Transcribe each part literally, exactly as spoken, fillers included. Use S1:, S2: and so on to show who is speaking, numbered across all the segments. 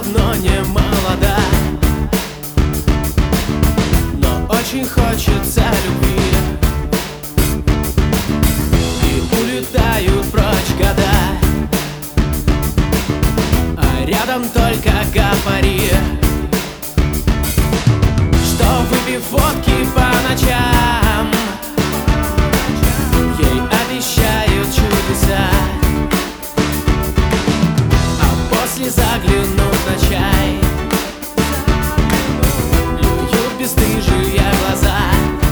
S1: давно не молода, но очень хочется любви, и улетают прочь года, а рядом только гопари, что, выпив водки по ночам, ей обещают чудеса, а после заглянут на чай, плюют бесстыжие глаза.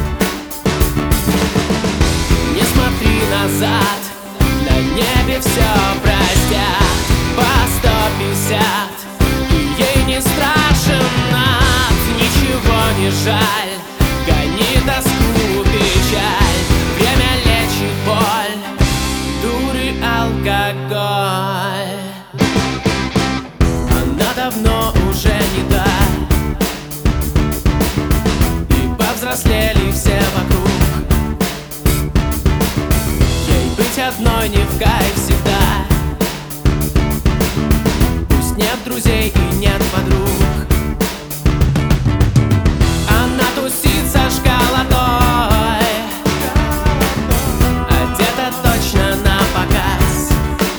S1: Не смотри назад, на небе все простят по сто пятьдесят, и ей не страшен ад, ничего не жаль, гони тоску, печаль, время лечит боль, дуры алкоголь. Она давно уже не та, и повзрослели все вокруг, ей быть одной не в кайф всегда, пусть нет друзей и нет подруг. Она тусит со школотой, одета точно на показ,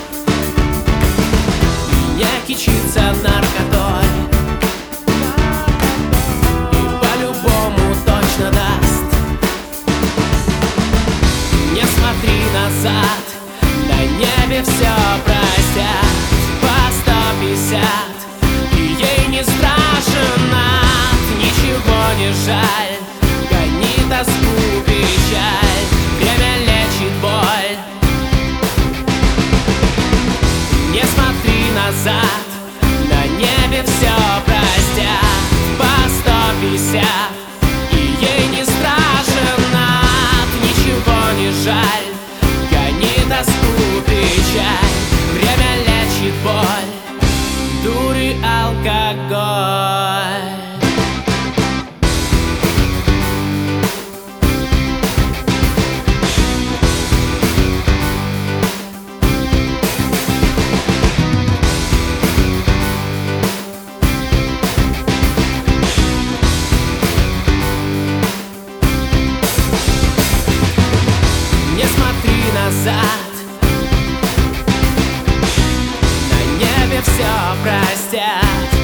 S1: и не кичится наркотой, и по-любому точно даст. Не смотри назад, на небе все простят по сто пятьдесят, и ей не страшен ад, ничего не жаль, гони тоску, печаль, время лечит боль. Не смотри назад, на небе все простят по сто пятьдесят, и ей не страшен ад, ничего не жаль, гони тоску, печаль, время лечит боль, дуры алкоголь. Не смотри назад, на небе все простят